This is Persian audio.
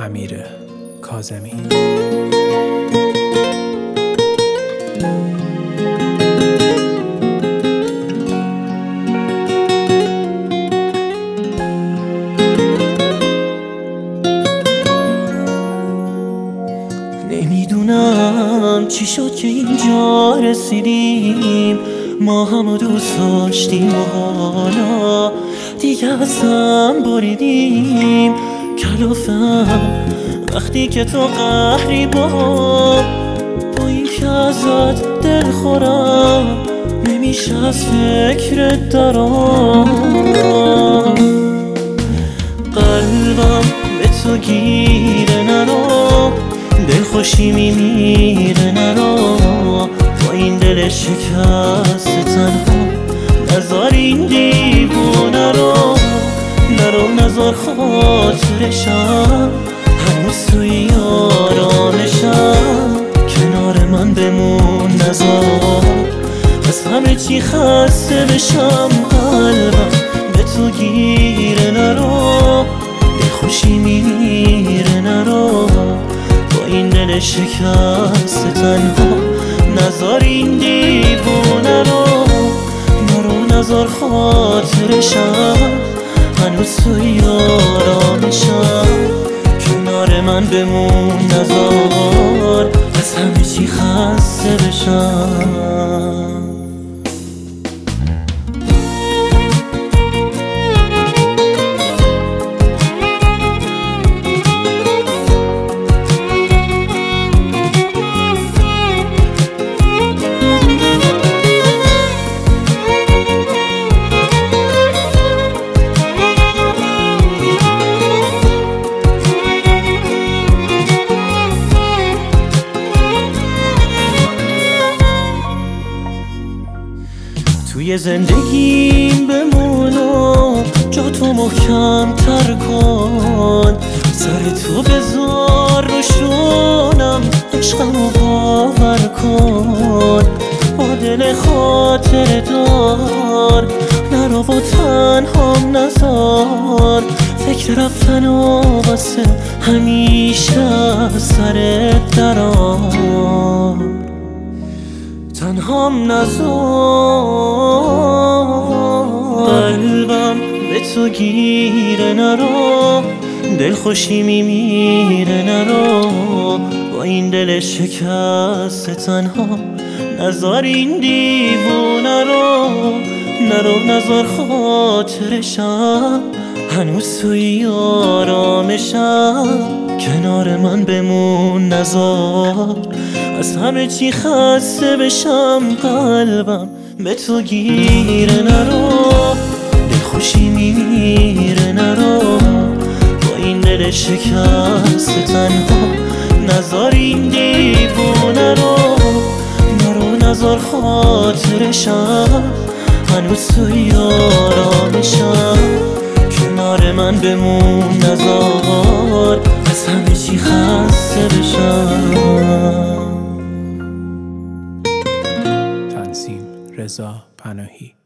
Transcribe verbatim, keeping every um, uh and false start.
امیر کاظمی. نمیدونم چی شد که اینجا رسیدیم، ما همو دوست داشتیم و حالا دیگه از هم بریدیم. کلافم وقتی که تو قهری با با این که ازت دل خورم، نمیشه از فکرت درام. قلبم به تو گیره نرو، دل خوشی میمیره نرو، با این دل شکست تنها نذار این دیوونه رو، نرو نذار خاطرشم هنوز توی آرامشم، کنار من بمون نذار از همه چی خسته بشم. قلبم به تو گیره نرو، دل خوشی میمیره نرو، این دل شکست تنها نذار این دیوونه رو، نرو نذار خاطرشم هنوز توی آرامشم، کنار من بمون نذار از همه چی خسته بشم. توی زندگیم بمون و جا تو محکم تر کن، سر تو بذار رو شونم عشقمو باور کن، با دل خاطر دار نرو و تنهام نذار، فکر رفتن و واسه همیشه سرت درام، تنهام نذار. قلبم به تو گیره نرو، دل خوشی میمیره نرو، با این دل شکست تنها نذار این دیوونه رو، نرو نذار خاطرشم هنوز توی آرامشم، کنار من بمون نذار از همه چی خسته بشم. قلبم به تو گیره نرو، دل خوشی میمیره نرو، با این دل شکست تنها نذار این دیوونه رو، نرو نذار خاطرشم هنوز توی آرامشم، کنار من بمون نذار از همه چی خسته بشم. تنظیم رضا پناهی.